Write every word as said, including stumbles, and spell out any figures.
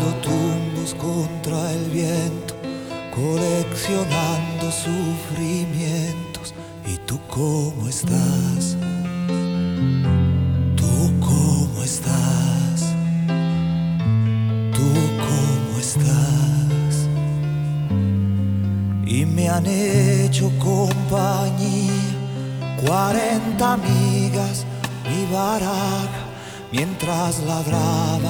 dado tumbos contra el viento, coleccionando sufrimientos. ¿Y tú cómo estás? ¿Tú cómo estás? ¿Tú cómo estás? Y me han hecho compañía cuarenta amigas, mi baraja, mientras ladraba